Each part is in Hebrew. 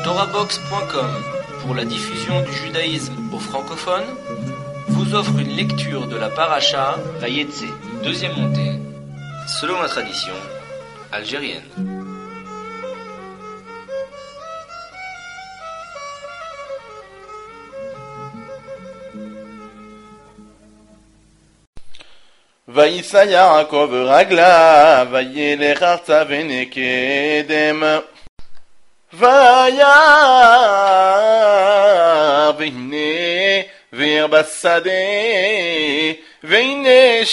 TorahBox.com, pour la diffusion du judaïsme aux francophones, vous offre une lecture de la paracha Vayetse, deuxième montée, selon la tradition algérienne. ויישא יעקב רגליו, וילך ארצה ונקדם. וירא והנה באר בשדה, והנה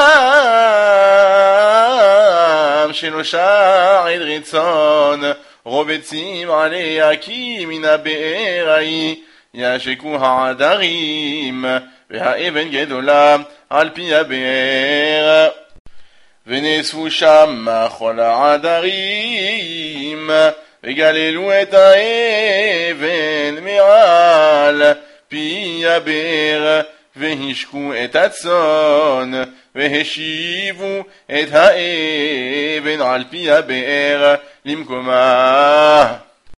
שם שלושה עדרי צאן, רובצים עליה כי מן הבאר ההיא ישקו העדרים, והאבן גדולה על פי הבאר. ונאספו שם כל העדרים, וגללו את האבן מעל פי הבאר, והשקו את הצאן, והשיבו את האבן על פי הבאר למקומה.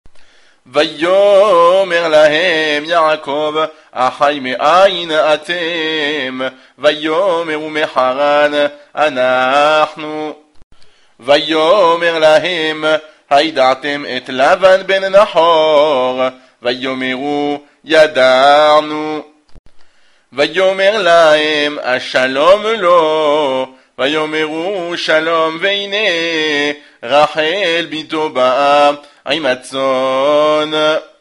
ויאמר להם יעקב, אחי מאין אתם? ויאמרו מחרן אנחנו. ויאמר להם, הידעתם את לבן בן נחור? ויאמרו ידענו. ויאמר להם, השלום לו? ויאמרו שלום. והנה רחל בתו באה עם הצאן.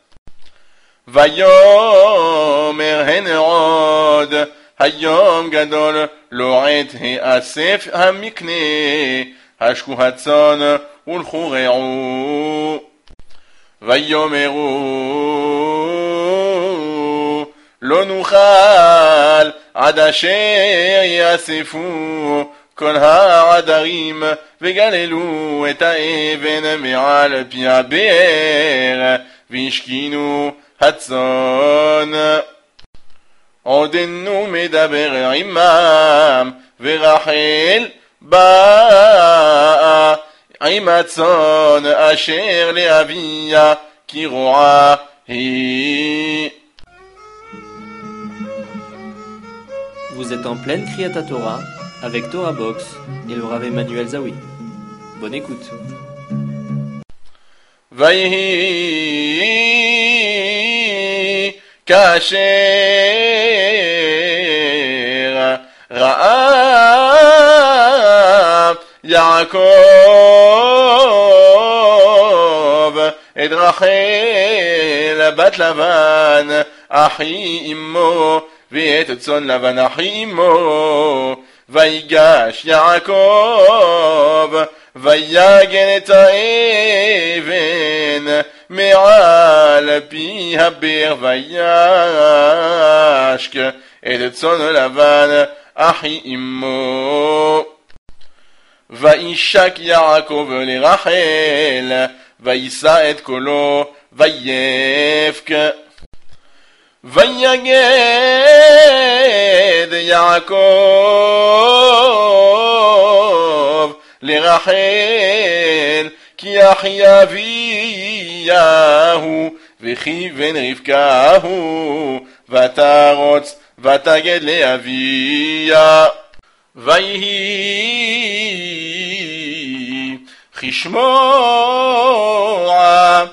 ויאמר הן עוד, היום גדול לא עת האסף המקנה, השקו הצאן ולכו רעו. ויאמרו לא נוכל עד אשר יאספו כל העדרים, וגללו את האבן מעל פי הבאר, והשכינו הצאן. עודנו מדבר עמם, ורחל באה עם הצאן אשר לאביה, כי רועה היא. Vous êtes en pleine Kriyat Torah avec Torah Box et le Rav Emmanuel Zawi. Bonne écoute. ויהי כאשר ראה יעקב את רחל בת לבן אחי אמו, ואת צאן לבן אחי אמו. ויגש יעקב ויגן את האבן מעל פי הבאר, וישק את צאן לבן אחי אמו. וישק יעקב לרחל, ויישא את קולו ויבך. ויגד יעקב לרחל, כי אחי אביהו וכיוון רבקה הוא, ותרוץ ותגד לאביה. ויהי כשמוע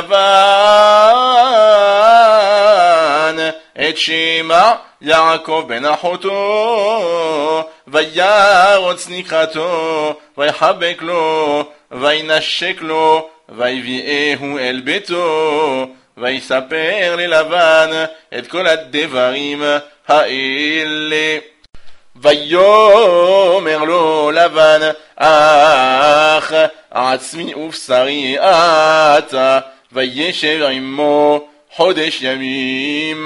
לבן את שמע יעקב בן אחותו, וירוץ לקראתו, ויחבק לו, וינשק לו, ויביאהו אל ביתו, ויספר ללבן את כל הדברים האלה. ויאמר לו לבן, אך עצמי ובשרי אתה, וישב עמו חודש ימים.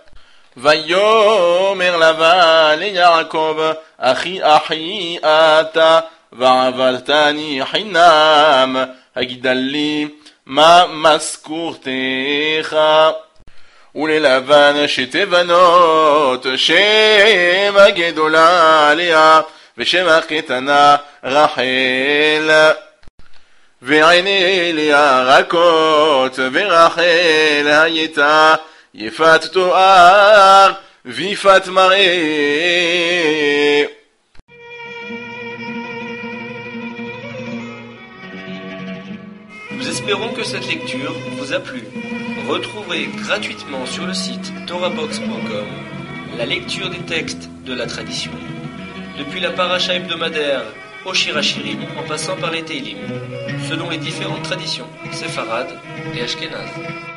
ויאמר לבן ליעקב, אחי אחי אתה, ועבדתני חינם, הגידה לי מה משכורתך. וללבן שתי בנות, שם הגדולה לאה, ושם הקטנה רחל. ועיני לירקות, ורחל הייתה יפת תואר, ויפת מראה. Nous espérons que cette lecture vous a plu. Retrouvez gratuitement sur le site torahbox.com la lecture des textes de la tradition, depuis la paracha hebdomadaire au Shirachirim en passant par les Teilim, selon les différentes traditions séfarades et ashkénazes.